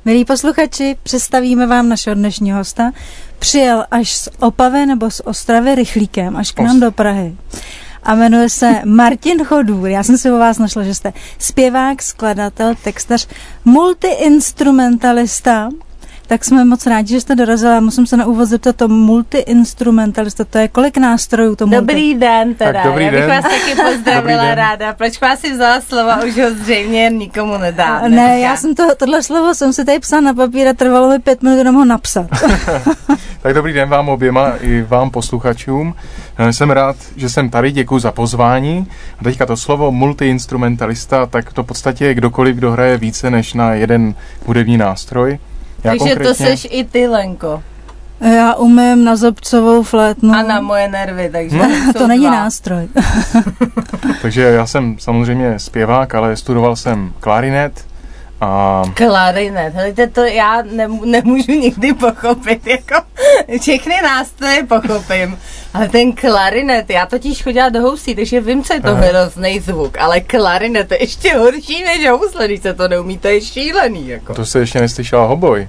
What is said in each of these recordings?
Milí posluchači, představíme vám našeho dnešního hosta. Přijel až z Opavy nebo z Ostravy rychlíkem, až k nám do Prahy. A jmenuje se Martin Chodůr. Já jsem si o vás našla, že jste zpěvák, skladatel, textař, multiinstrumentalista. Tak jsme moc rádi, že jste dorazila. Musím se na úvod zeptat, to multiinstrumentalista, to je kolik nástrojů? To Dobrý den teda. Dobrý Já bych den. vás taky pozdravila ráda. Proč vás si vzala slova, už ho zřejmě nikomu nedá. Ne, já jsem tohle slovo jsem si tady psala na papír a trvalo mi 5 minut jenom ho napsat. Tak dobrý den vám oběma i vám posluchačům. Jsem rád, že jsem tady, děkuji za pozvání. A teďka to slovo multiinstrumentalista, tak to v podstatě je kdokoliv, kdo hraje více než na jeden hudební nástroj. Takže to seš i ty, Lenko. Já umím na zobcovou flétnu. A na moje nervy, takže to není nástroj. Takže já jsem samozřejmě zpěvák, ale studoval jsem klarinet. Klarinet, helejte, to já nemůžu nikdy pochopit, jako všechny nástroje pochopím, ale ten klarinet, já totiž chodila do housí, takže vím, co je to hrozný zvuk, ale klarinet je ještě horší než housle, když se to neumí, to je šílený, jako. To se ještě neslyšela hoboj.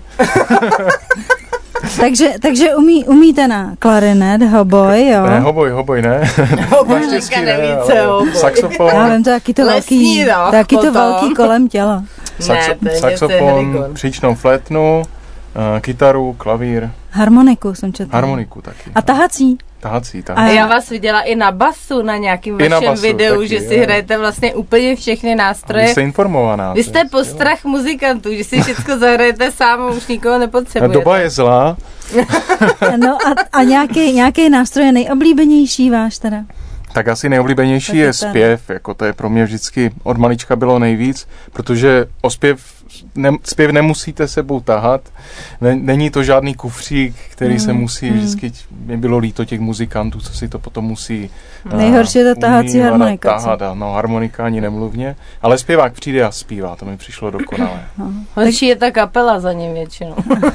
takže umíte na klarinet, hoboj, jo? Ne, hoboj ne. Hoboj dneska nevíce, hoboj. Saxofon. Já vím, to taky to velký kolem těla. Saxofon, příčnou flétnu, kytaru, klavír. Harmoniku jsem četla. Harmoniku taky. A tahací. A já vás viděla i na basu na nějakým vašem videu, taky, že si hrajete vlastně úplně všechny nástroje. Vy jste informovaná. Vy jste postrach muzikantů, že si všechno zahrajete sám a už nikoho nepotřebujete. Doba je zlá. No a nějaký nástroj je nejoblíbenější váš teda? Tak asi nejoblíbenější je zpěv, jako to je pro mě vždycky od malička bylo nejvíc, protože o zpěv nemusíte sebou tahat, není to žádný kufřík, který se musí vždycky, mě bylo líto těch muzikantů, co si to potom musí nejhorší je to tahací harmonika. Harmonika ani nemluvně, ale zpěvák přijde a zpívá, to mi přišlo dokonale. Horší je ta kapela za ním většinou.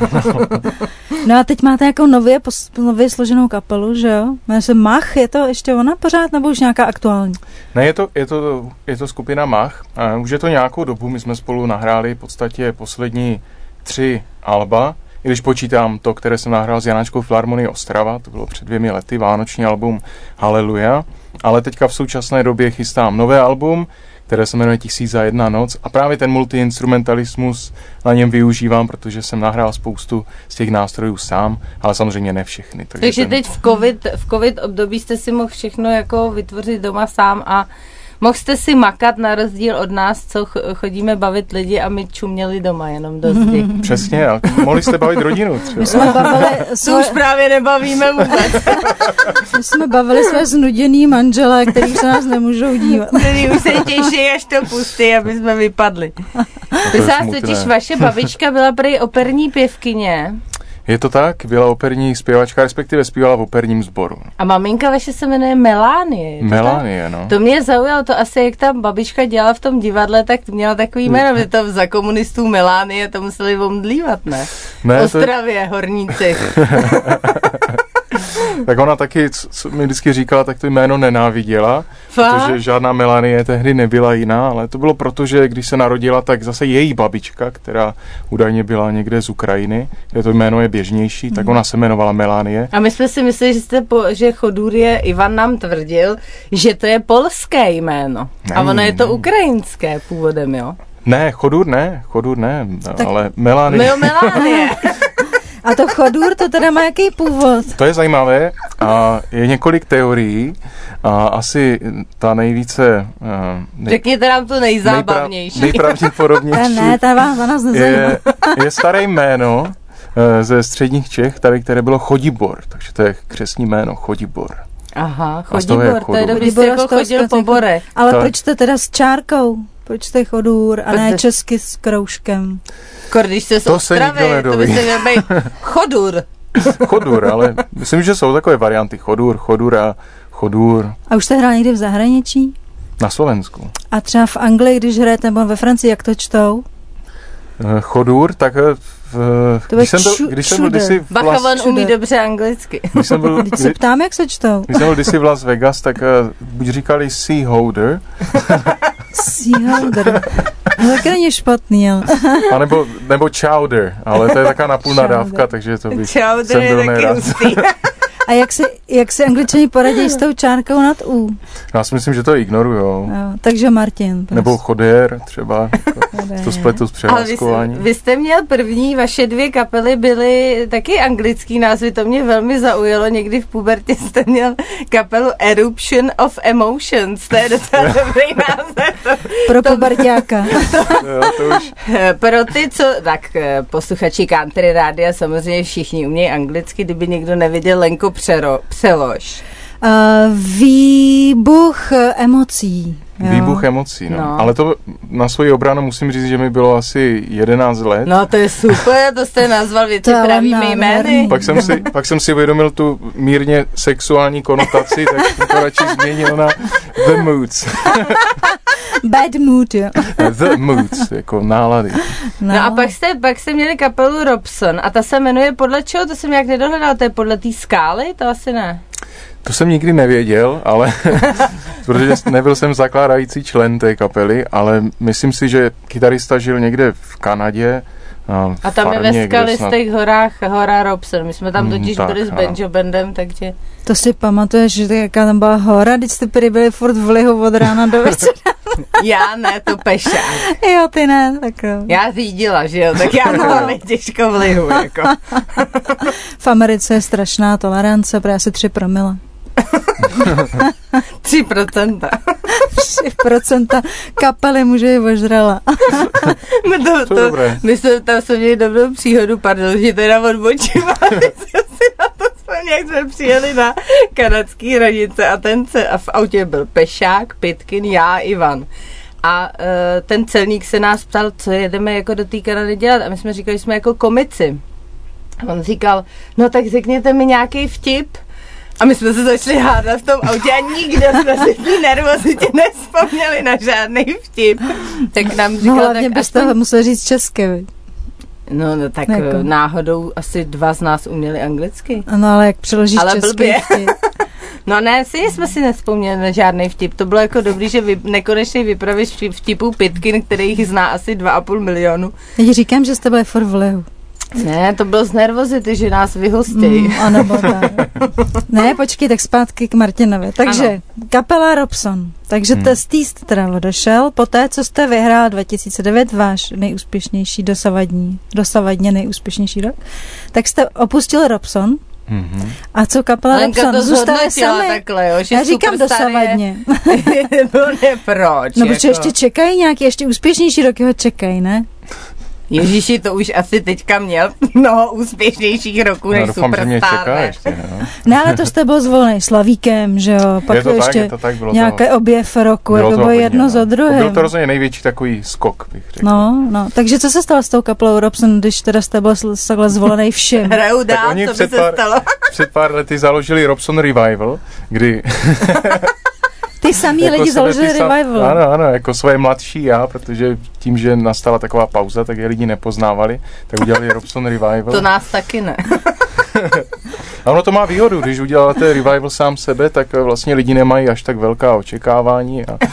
No a teď máte jako nově složenou kapelu, že jo? Jmenuje se Mach, je to ještě ona pořád, nebo už nějaká aktuální? Ne, je to skupina Mach. Už je to nějakou dobu, my jsme spolu nahráli v podstatě poslední 3 alba, i když počítám to, které jsem nahrál s Janáčkou filharmonií Ostrava, to bylo před 2 lety, vánoční album Haleluja, ale teďka v současné době chystám nové album, které se jmenuje 1001 noc a právě ten multiinstrumentalismus na něm využívám, protože jsem nahrál spoustu z těch nástrojů sám, ale samozřejmě ne všechny. Takže teď v covid období jste si mohl všechno jako vytvořit doma sám a mohl jste si makat na rozdíl od nás, co chodíme bavit lidi a my čuměli doma jenom do zdi. Přesně, ale mohli jste bavit rodinu třeba. My jsme bavili, už právě nebavíme vůbec. My jsme bavili své znuděný manžele, který se nás nemůžou dívat. Který už se těší, až to pustí, aby jsme vypadli. Totiž vaše babička byla prý operní pěvkyně. Je to tak, byla operní zpěvačka, respektive zpívala v operním sboru. A maminka vaše se jmenuje Melánie. Melánie, no. To mě zaujalo, to asi jak ta babička dělala v tom divadle, tak měla takový jméno, že to za komunistů Melánie to museli omdlívat, ne? V Ostravě, horníci. Tak ona taky, co mi vždycky říkala, tak to jméno nenáviděla, protože žádná Melánie tehdy nebyla jiná, ale to bylo proto, že když se narodila, tak zase její babička, která údajně byla někde z Ukrajiny, kde to jméno je běžnější, tak ona se jmenovala Melánie. A my jsme si mysleli, že Chodůr je, Ivan nám tvrdil, že to je polské jméno. A ono je to ukrajinské původem, jo? Ne, Chodůr ne, ale Melánie. Melánie. A to Chodůr, to teda má jaký původ? To je zajímavé a je několik teorií a asi ta nejvíce... Řekněte nám to nejzábavnější. Nejpravděpodobnější ne, ta vás nezajímá. Je staré jméno ze středních Čech, tady, které bylo Chodibor, takže to je křestní jméno Chodibor. Aha, Chodibor, to je dobrý, jste jako chodil po borech. Ale proč jste teda s čárkou? Proč jste Chodůr a ne česky s kroužkem? Když jste z Ostravy, to byste měl být Chodůr. Chodůr, ale myslím, že jsou takové varianty. Chodůr a Chodůr. A už jste hrál někdy v zahraničí? Na Slovensku. A třeba v Anglii, když hrajete, nebo ve Francii, jak to čtou? Chodůr, tak když jsem byl kdysi Bacha, on umí dobře anglicky. Když se ptám, jak se čtou. Když jsem byl kdysi v Las Vegas, tak buď říkali Seaholder. Seaholder. No tak není špatný, ale... A nebo chowder, ale to je taková napůl nadávka, takže to bych chowder jsem byl nerad. A jak si Angličani poradí s tou čárkou nad U? Já si myslím, že to ignorujou. Jo, takže Martin. Prostě. Nebo choder třeba, to spletu s přehláskováním. Vy jste měl první, vaše 2 kapely byly taky anglický názvy, to mě velmi zaujalo, někdy v pubertě jste měl kapelu Eruption of Emotions, to je docela dobrý název. Pro puberťáka. Pro ty, tak posluchači country rádia samozřejmě všichni umějí anglicky, kdyby někdo neviděl, Lenko, přelož. Výbuch emocí. Jo. Výbuch emocí, no. Ale to na svoji obranu musím říct, že mi bylo asi 11 let. No to je super, to jste nazval věci pravými jmény. Pak jsem si uvědomil tu mírně sexuální konotaci, tak jsem to radši změnil na The Moods. Bad mood, jo. The Moods, jako nálady. No a pak jste měli kapelu Robson a ta se jmenuje podle čeho? To jsem nějak nedohledal, to je podle té skály? To asi ne. To jsem nikdy nevěděl, ale protože nebyl jsem zakládající člen té kapely, ale myslím si, že kytarista žil někde v Kanadě. A tam je ve skalistých horách hora Robson. My jsme tam totiž byli s Banjo Bandem, takže... To si pamatuješ, že jaká tam byla hora, když jste byli furt v lihu od rána do večera? Já ne, to Pešák. Jo, ty ne, tak jo. Já řídila, že jo, tak já mám těžko v lihu, jako. V Americe je strašná tolerance, protože asi 3 promile. 3%. 3% kapely muže ožrala. My jsme tam měli dobrou příhodu, pardon, že teda odbočím, ale si na to vzpomněl, jak jsme přijeli na kanadský hranice a v autě byl Pešák, Pitkin, já, Ivan. A ten celník se nás ptal, co jedeme jako do té Kanady dělat. A my jsme říkali, že jsme jako komici. A on říkal, no tak řekněte mi nějaký vtip. A my jsme se začali hádat v tom autě a nikdo jsme si v nervozitě nevzpomněli na žádný vtip. Tak nám říkal, no hlavně byste ho museli říct česky. No tak jako. Náhodou asi 2 z nás uměli anglicky. No ale jak přeložíš ale česky blbě. No ne, jsme si nevzpomněli na žádný vtip. To bylo jako dobrý, že nekonečně vypravíš vtipů Pitkin, který jich zná asi 2,5 milionu. Já říkám, že jste byli furt v lihu. Ne, to bylo z nervozity, že nás vyhostějí. Ano, tak. Ne, počkej, tak zpátky k Martinovi. Takže ano. Kapela Robson. Takže testý jste teda odešel. Poté, co jste vyhrál 2009, váš nejúspěšnější dosavadně nejúspěšnější rok, tak jste opustil Robson. Mm-hmm. A co kapela Robson? Zůstali sami. Takhle, jo, že já říkám dosavadně. No ne, proč? No protože ještě čekají nějaký, ještě úspěšnější roky ho čekají, ne? Ježíši, to už asi teďka měl mnoho úspěšnějších roků než Superstar. Ne, ale to jste byl zvolený Slavíkem, že jo? Pak to ještě nějaký objev roku, jako bylo jedno za druhým. Byl to rozhodně největší takový skok, bych řekl. No, takže co se stalo s tou kapelou Robson, když teda jste byl takhle zvolený všem? Reuda, co by se stalo? Před pár lety založili Robson Revival, kdy... Ty samý jako lidi založili Revival. Ano, jako svoje mladší já, protože tím, že nastala taková pauza, tak je lidi nepoznávali, tak udělali Robson Revival. To nás taky ne. A ono to má výhodu, když uděláte Revival sám sebe, tak vlastně lidi nemají až tak velká očekávání. A...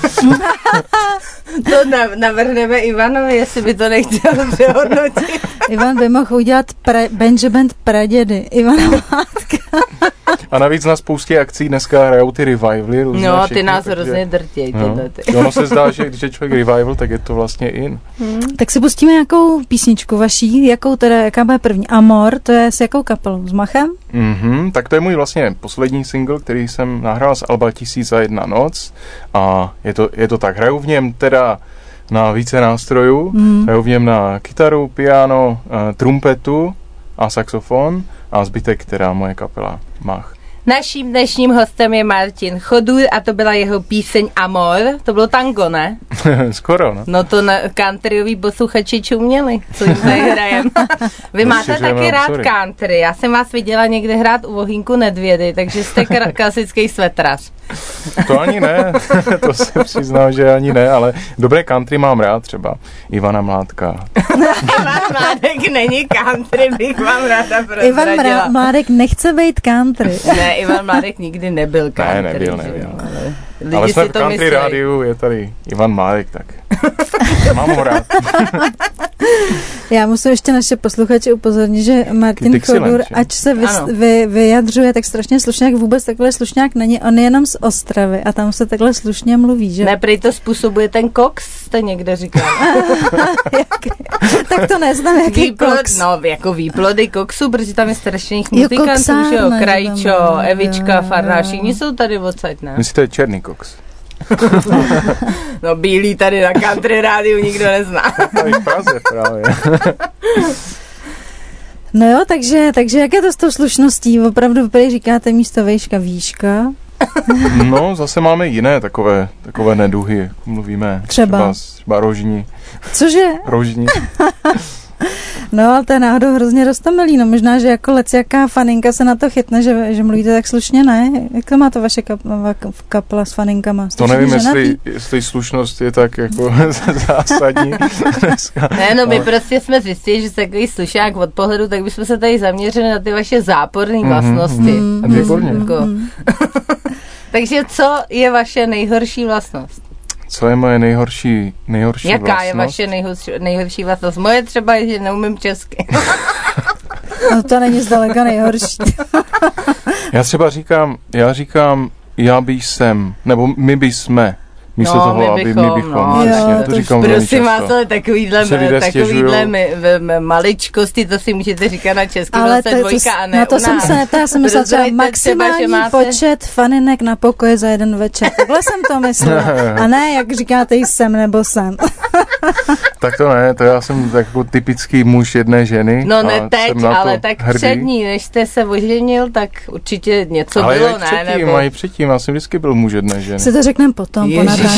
To navrhneme Ivanovi, jestli by to nechtěl přehodnotit. Ivan by mohl udělat Banjo Band pradědy. Ivana Mládka. A navíc na spoustě akcí dneska hrajou ty revivaly. No, ty nás hrozně drtějí. Ono se zdá, že když je člověk revival, tak je to vlastně in. Tak si pustíme nějakou písničku vaší, jaká bude první? Amor, to je s jakou kapelou? S Machem? Tak to je můj vlastně poslední single, který jsem nahrál z alba 1001 noc. A je to tak, hraju v něm teda na více nástrojů, hraju v něm na kytaru, piano, trumpetu a saxofon a zbytek teda moje kapela Mach. Naším dnešním hostem je Martin Chodur a to byla jeho píseň Amor. To bylo tango, ne? Skoro, no. No to countryový posluchači čuměli, co jim tady hrajem. Vy máte taky rád country. Já jsem vás viděla někde hrát u Vohýnku Nedvědy, takže jste klasický svetrař. To ani ne, to se přiznám, že ani ne, ale dobré country mám rád, třeba Ivana Mládka. Ivan Mládek Mládek není country, bych vám ráda prozradila. Ivan Mládek nechce být country. Ne, Ivan Mládek nikdy nebyl country. Ne, nebyl. Ale jsme v country rádiu, je tady Ivan Mládek, tak mám ho rád. Já musím ještě naše posluchače upozornit, že Martin Chodur, ať se vyjadřuje tak strašně slušně, jak vůbec takhle slušňák není, on je jenom z Ostravy a tam se takhle slušně mluví, že? Ne, prej to způsobuje ten koks, jste někde říkal. Tak to neznám, jaký koks. No, jako výplody koksu, protože tam je strašných muzikantů, že jo, Krajčo, Evička, Farná, všichni jsou tady odsaď, ne? Myslíte černý koks? No bílý tady na country rádiu nikdo nezná. Tady v Praze právě. No jo, takže jak je to s tou slušností? Opravdu prý říkáte místo vejška výška? No, zase máme jiné takové neduhy, mluvíme třeba rožní. Cože? Rožní. No, ale to je náhodou hrozně roztomilý. No možná, že jako leciaká faninka se na to chytne, že mluvíte tak slušně, ne? Jak to má to vaše kapela s faninkama? To nevím, jestli slušnost je tak jako zásadní. Ne, no my prostě jsme zjistili, že jsi takový slušák od pohledu, tak bychom se tady zaměřili na ty vaše záporné vlastnosti. Výborně. Takže co je vaše nejhorší vlastnost? Co je moje nejhorší Jaká vlastnost? je vaše nejhorší vlastnost? Moje třeba je, že neumím česky. No to není zdaleka nejhorší. Já říkám, já bych jsem, nebo my by jsme. Místo toho, aby my bychom. No, to říkám prosím vás, ale takovýhle maličkosti, to si můžete říkat na česky, ale zase dvojka a ne na to jsem se neptala, jsem myslela třeba maximální počet faninek na pokoji za jeden večer. Takhle jsem to myslela. A ne, jak říkáte, jsem nebo jsem. Tak to ne, to já jsem jako typický muž jedné ženy. No ne teď, ale tak přední, než jste se oženil, tak určitě něco ale bylo, ne? Ale i předtím, já jsem vždycky byl muž jedné ženy. Si to řekneme potom, po natáčení.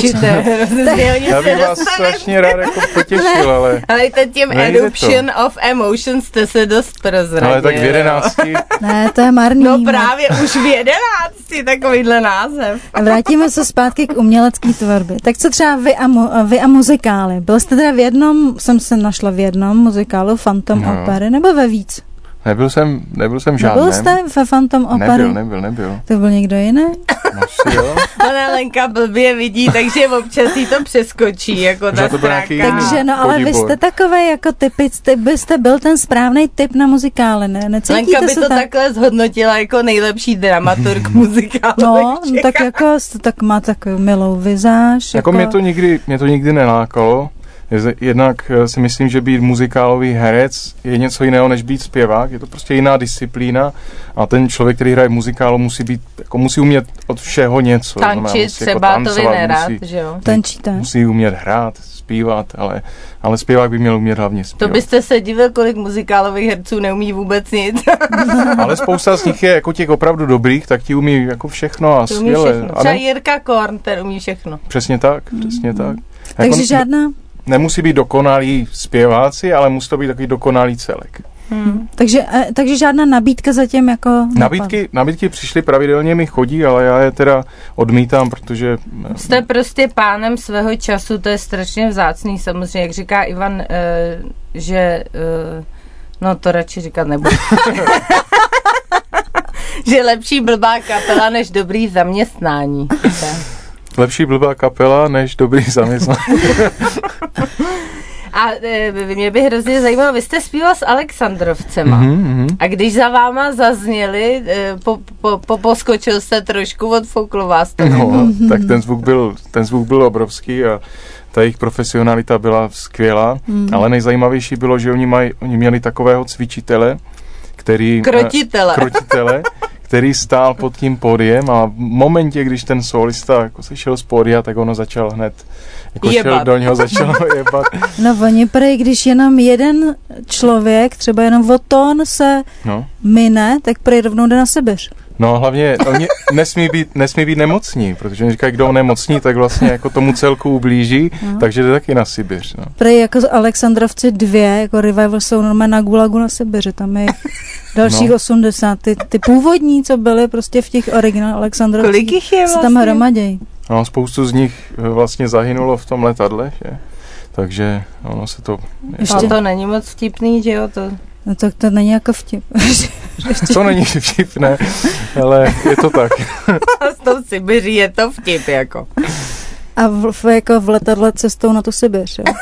Já bych vás strašně rád jako potěšil, ale... Ale těm eruption of emotions jste se dost prozradil. Ale tak v 11. Ne, to je marný. No právě už v 11, takovýhle název. A vrátíme se zpátky k umělecké tvorbě. Tak co třeba vy a muzikály? Byl jste teda jsem se našla v jednom muzikálu Phantom Opery, nebo ve víc? Nebyl jsem žádný. Nebyl jste ve Phantom Opery? Nebyl. To byl někdo jiný? No, jo. Ona Lenka blbě vidí, takže občas jí to přeskočí, jako ta stránka. Takže no, ale vy jste takovej jako byste byl ten správný typ na muzikály, ne? Necítíte Lenka by to takhle zhodnotila jako nejlepší dramaturg muzikálu. No, tak jako tak má takovou milou vizáž. Jako mě to nikdy nelákalo. Jednak si myslím, že být muzikálový herec je něco jiného, než být zpěvák. Je to prostě jiná disciplína a ten člověk, který hraje muzikálu, musí umět od všeho něco. Tančit třeba, to vy nerad, že jo? Tančíte. Musí umět hrát, zpívat, ale zpěvák by měl umět hlavně zpívat. To byste se divil, kolik muzikálových herců neumí vůbec nic. Ale spousta z nich je jako těch opravdu dobrých, tak ti umí jako všechno a skvěle. Třeba Jirka Korn, ten umí všechno. Přesně tak. Takže žádná? Nemusí být dokonalí zpěváci, ale musí to být takový dokonalý celek. Takže žádná nabídka zatím jako... Nabídky přišly pravidelně, mi chodí, ale já je teda odmítám, protože... Jste prostě pánem svého času, to je strašně vzácný, samozřejmě, jak říká Ivan, že... No to radši říkat nebudu. Že lepší blbá kapela než dobrý zaměstnání. Lepší blbá kapela než dobrý zaměstnání. A mě by hrozně zajímalo, vy jste zpíval s Alexandrovcema. A když za váma zazněli, poskočil jste trošku, odfouklo vás to. No, tak ten zvuk byl obrovský a ta jejich profesionalita byla skvělá, ale nejzajímavější bylo, že oni měli takového cvičitele, krotitele, který stál pod tím pódiem a v momentě, když ten solista jako se šel z pódia, tak ono začal hned šel do něho, začal jebat. No oni prej, když jenom jeden člověk, třeba jenom o tón se mine, tak prej rovnou jde na Sibiř. No hlavně oni nesmí být nemocní, protože oni říkají, kdo on nemocní, tak vlastně jako tomu celku ublíží, takže jde taky na Sibiř. No. Prej jako Alexandrovci 2, jako Revival jsou normálně na Gulagu na Sibiři, tam je dalších 80. Ty původní, co byly prostě v těch originál Alexandrovcích. Kolik jich je vlastně? Se tam hromadějí. No, spoustu z nich vlastně zahynulo v tom letadle, že? takže ono se to... Ještě to není moc vtipný, že jo? No tak to není jako vtip. To není vtip, ne, ale je to tak. S tou Sibiří je to vtip, jako. A jako v letadle cestou na tu Sibiř, jo?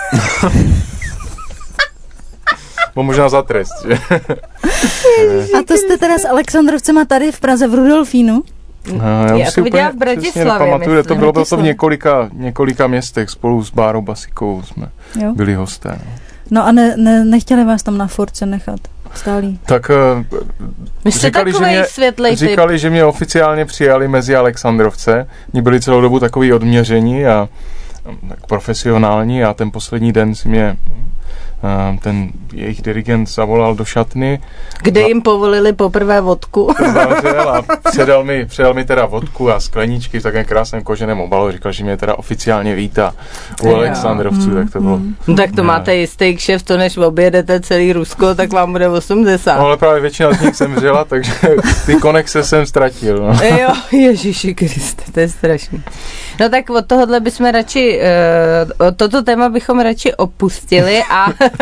Možná za trest, že? A to jste teda s Alexandrovcema tady v Praze v Rudolfínu? Já to viděla v Bratislavě. To bylo to v několika městech, spolu s Bárou Basikou jsme byli hosté. No a nechtěli vás tam na furce nechat stálí? Tak říkali, že mě oficiálně přijali mezi Alexandrovce. Oni byli celou dobu takový odměření a tak profesionální a ten poslední den si mě ten jejich dirigent zavolal do šatny. Kde jim povolili poprvé vodku. A předal mi teda vodku a skleničky v takovém krásném koženém obalu. Říkal, že mě teda oficiálně vítá u Alexandrovců, tak to bylo. No, tak to máte jistý kšeft, to než objedete celý Rusko, tak vám bude 80. No ale právě většina z nich zemřela, takže ty konexe jsem ztratil. No. Jo, Ježíši Kriste, to je strašný. No tak od tohohle bychom radši, toto téma bychom radši opustili a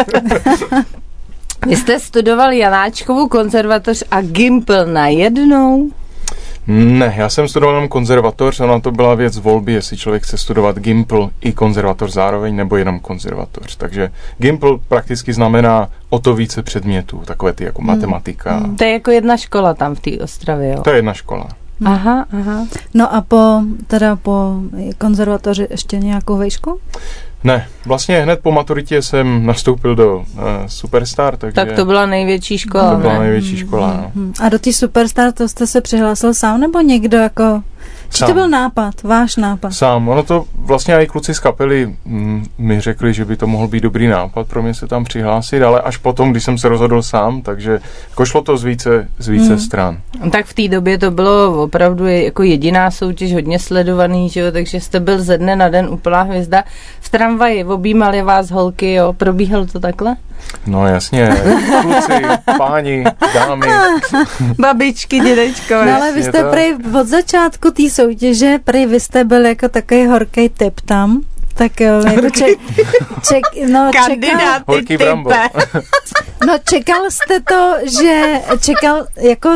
vy jste studoval Janáčkovu konzervatoř a Gimpl najednou? Ne, já jsem studoval jenom konzervatoř, ona to byla věc volby, jestli člověk chce studovat Gimpl i konzervatoř zároveň, nebo jenom konzervatoř. Takže Gimpl prakticky znamená o to více předmětů, takové ty jako matematika. To je jako jedna škola tam v té Ostravě, jo? To je jedna škola. Aha. No a po konzervatoři ještě nějakou vejšku? Ne, vlastně hned po maturitě jsem nastoupil do Superstar, takže... Tak to byla největší škola, To byla největší škola, no. A do té Superstar to jste se přihlásil sám, nebo někdo jako... Či to byl nápad, váš nápad? Sám, ono to vlastně i kluci z kapely mi řekli, že by to mohl být dobrý nápad pro mě se tam přihlásit, ale až potom, když jsem se rozhodl sám, takže jako šlo to z více stran. Tak v té době to bylo opravdu jako jediná soutěž, hodně sledovaný, že jo, takže jste byl ze dne na den úplná hvězda. V tramvaji objímali vás holky, jo, probíhalo to takhle? No jasně, kluci, páni, dámy. Babičky, dědečkové. No ale vy jste prej od začátku té soutěže, vy jste byl jako takový horkej typ tam. Tak jako kandidáty type. No čekal jste to, že čekal jako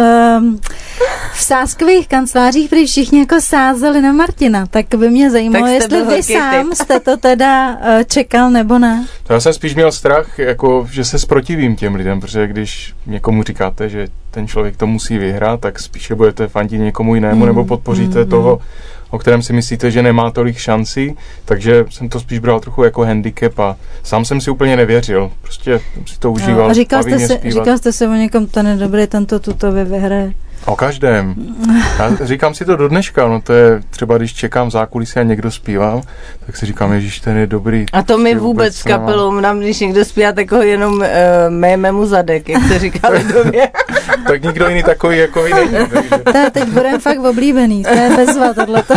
v sáskových kancelářích, když všichni jako sázeli na Martina, tak by mě zajímalo, jestli vy sám jste to teda čekal nebo ne. To já jsem spíš měl strach, jako, že se zprotivím těm lidem, protože když někomu říkáte, že ten člověk to musí vyhrát, tak spíše budete fandit někomu jinému nebo podpoříte toho, o kterém si myslíte, že nemá tolik šancí, takže jsem to spíš bral trochu jako handicap a sám jsem si úplně nevěřil. Prostě jsem si to užíval. A říkal jste si o někom, ten je dobrý, tento tutově vyhraje. O každém. Já říkám si to do dneška, no to je třeba, když čekám v zákulisí a někdo zpívá, tak si říkám, ježiš, ten je dobrý. A to my vůbec s kapelou, nám když někdo zpívá, tak ho jenom méme mu zadek, jak se říká lidově. Tak nikdo jiný takový jako vy není. Takže... Teď budeme fakt oblíbený, to je bezva tohleto.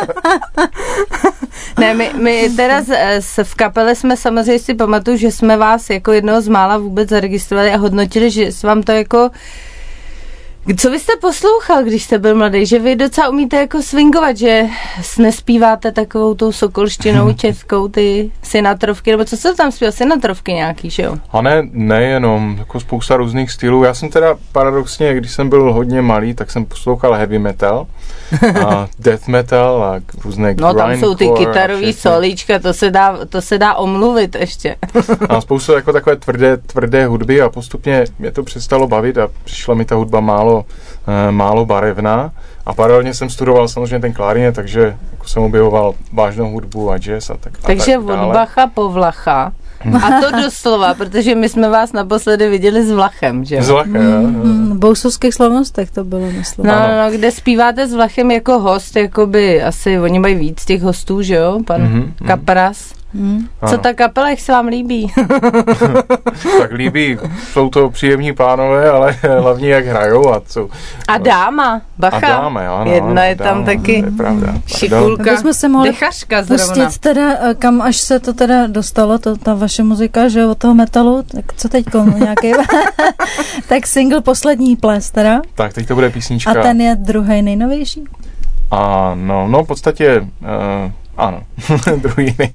Ne, my teda v kapele jsme samozřejmě si pamatuju, že jsme vás jako jednoho z mála vůbec zaregistrovali a hodnotili, že s vám to jako... Co vy jste poslouchal, když jste byl mladý? Že vy docela umíte jako swingovat, že nespíváte takovou tou sokolštinou českou, ty sinatrovky, nebo co se tam zpíval? Sinatrovky nějaký, že jo? A nejenom, jako spousta různých stylů. Já jsem teda paradoxně, když jsem byl hodně malý, tak jsem poslouchal heavy metal a death metal a různé no tam jsou ty kytarový solíčka, to se dá omluvit ještě. A spoustu jako takové tvrdé hudby a postupně mě to přestalo bavit a přišla mi ta hudba málo barevná a paralelně jsem studoval samozřejmě ten klarinet, takže jako jsem objevoval vážnou hudbu a jazz a tak dále. Takže od Bacha po Vlacha. A to doslova, protože my jsme vás naposledy viděli s Vlachem, že jo? S Vlachem, v Bousovských slavnostech to bylo, myslím. No, kde zpíváte s Vlachem jako host, jakoby asi oni mají víc těch hostů, že jo? Pan Kapras. Co ta kapela, jak se vám líbí? Tak líbí, jsou to příjemní pánové, ale hlavně jak hrajou a co. A dáma, Bacha. A dáma, ano. Jedna je tam taky to je pravda. šikulka, bychom se mohli dechařka zrovna. pustit teda, kam až se to teda dostalo, ta vaše muzika, že od toho metalu, tak co teď nějaký tak single Poslední ples teda. Tak teď to bude písnička. A ten je druhý nejnovější? No v podstatě ano, druhý